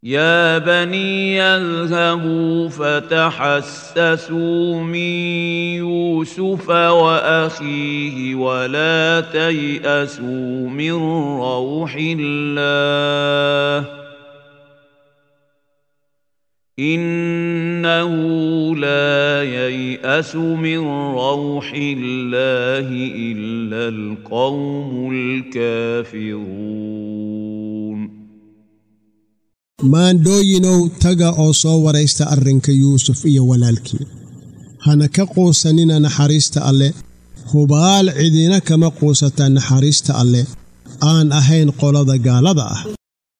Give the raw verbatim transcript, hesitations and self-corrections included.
يا بني اذهبوا فتحسسوا من يوسف وأخيه ولا تيأسوا من روح الله إنه لا ييأس من روح الله إلا القوم الكافرون maandhooyinow taga oo soo waraysta arrinka yuusuf iyo walaalkii hana ka quusanina naxariista alle hubaal cidina kama quusata naxariista alle aan ahayn qolada gaalada ah